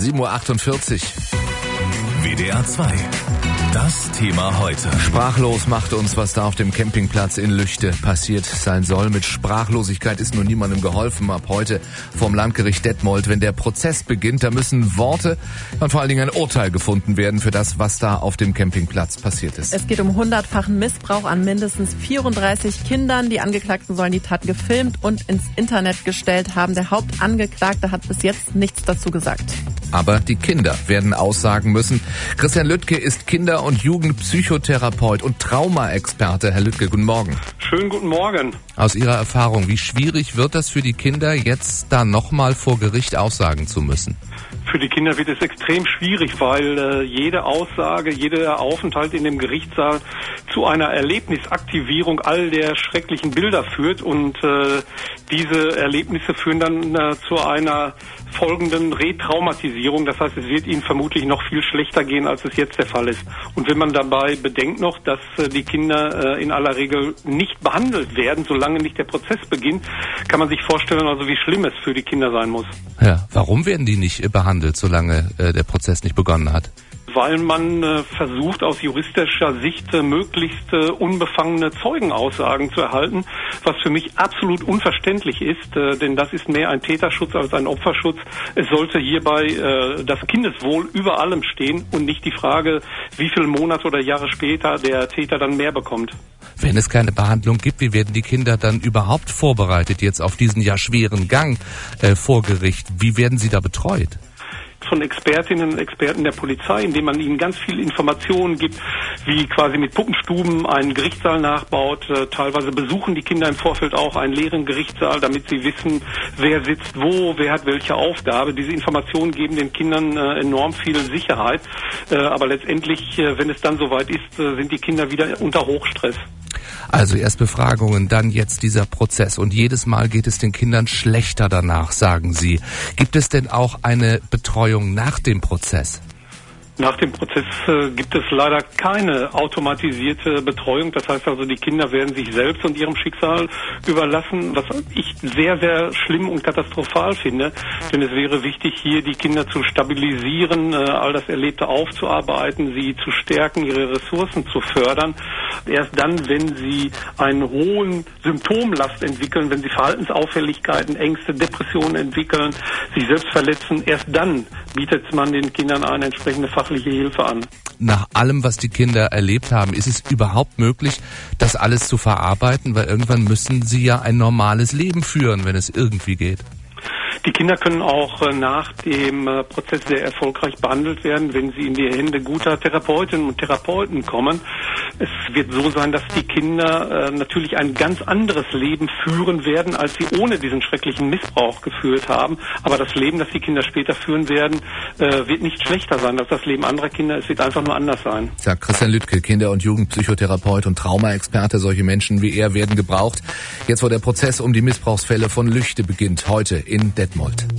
7:48 Uhr. WDR 2. Das Thema heute. Sprachlos macht uns, was da auf dem Campingplatz in Lüchte passiert sein soll. Mit Sprachlosigkeit ist nun niemandem geholfen. Ab heute vom Landgericht Detmold. Wenn der Prozess beginnt, da müssen Worte und vor allen Dingen ein Urteil gefunden werden für das, was da auf dem Campingplatz passiert ist. Es geht um 100-fachen Missbrauch an mindestens 34 Kindern. Die Angeklagten sollen die Tat gefilmt und ins Internet gestellt haben. Der Hauptangeklagte hat bis jetzt nichts dazu gesagt. Aber die Kinder werden aussagen müssen. Christian Lüttke ist Kinder- und Jugendpsychotherapeut und Traumaexperte. Herr Lüttke, guten Morgen. Schönen guten Morgen. Aus Ihrer Erfahrung, wie schwierig wird das für die Kinder, jetzt da nochmal vor Gericht aussagen zu müssen? Für die Kinder wird es extrem schwierig, weil jede Aussage, jeder Aufenthalt in dem Gerichtssaal zu einer Erlebnisaktivierung all der schrecklichen Bilder führt und diese Erlebnisse führen dann zu einer folgenden Retraumatisierung. Das heißt, es wird ihnen vermutlich noch viel schlechter gehen, als es jetzt der Fall ist. Und wenn man dabei bedenkt noch, dass die Kinder in aller Regel nicht behandelt werden, solange nicht der Prozess beginnt, kann man sich vorstellen, also wie schlimm es für die Kinder sein muss. Ja, warum werden die nicht behandelt, solange der Prozess nicht begonnen hat? Weil man versucht, aus juristischer Sicht möglichst unbefangene Zeugenaussagen zu erhalten, was für mich absolut unverständlich ist, denn das ist mehr ein Täterschutz als ein Opferschutz. Es sollte hierbei das Kindeswohl über allem stehen und nicht die Frage, wie viele Monate oder Jahre später der Täter dann mehr bekommt. Wenn es keine Behandlung gibt, wie werden die Kinder dann überhaupt vorbereitet jetzt auf diesen ja schweren Gang vor Gericht? Wie werden sie da betreut? Von Expertinnen und Experten der Polizei, indem man ihnen ganz viele Informationen gibt, wie quasi mit Puppenstuben einen Gerichtssaal nachbaut. Teilweise besuchen die Kinder im Vorfeld auch einen leeren Gerichtssaal, damit sie wissen, wer sitzt wo, wer hat welche Aufgabe. Diese Informationen geben den Kindern enorm viel Sicherheit. Aber letztendlich, wenn es dann soweit ist, sind die Kinder wieder unter Hochstress. Also erst Befragungen, dann jetzt dieser Prozess und jedes Mal geht es den Kindern schlechter danach, sagen Sie. Gibt es denn auch eine Betreuung nach dem Prozess? Nach dem Prozess gibt es leider keine automatisierte Betreuung. Das heißt also, die Kinder werden sich selbst und ihrem Schicksal überlassen, was ich sehr, sehr schlimm und katastrophal finde. Denn es wäre wichtig, hier die Kinder zu stabilisieren, all das Erlebte aufzuarbeiten, sie zu stärken, ihre Ressourcen zu fördern. Erst dann, wenn sie einen hohen Symptomlast entwickeln, wenn sie Verhaltensauffälligkeiten, Ängste, Depressionen entwickeln, sich selbst verletzen, erst dann bietet man den Kindern eine entsprechende fachliche Hilfe an. Nach allem, was die Kinder erlebt haben, ist es überhaupt möglich, das alles zu verarbeiten? Weil irgendwann müssen sie ja ein normales Leben führen, wenn es irgendwie geht. Die Kinder können auch nach dem Prozess sehr erfolgreich behandelt werden, wenn sie in die Hände guter Therapeutinnen und Therapeuten kommen. Es wird so sein, dass die Kinder natürlich ein ganz anderes Leben führen werden, als sie ohne diesen schrecklichen Missbrauch geführt haben. Aber das Leben, das die Kinder später führen werden, wird nicht schlechter sein als das Leben anderer Kinder. Es wird einfach nur anders sein. Sagt Christian Lüttke, Kinder- und Jugendpsychotherapeut und Traumaexperte. Solche Menschen wie er werden gebraucht. Jetzt, wo der Prozess um die Missbrauchsfälle von Lüchte beginnt, heute in Detmold.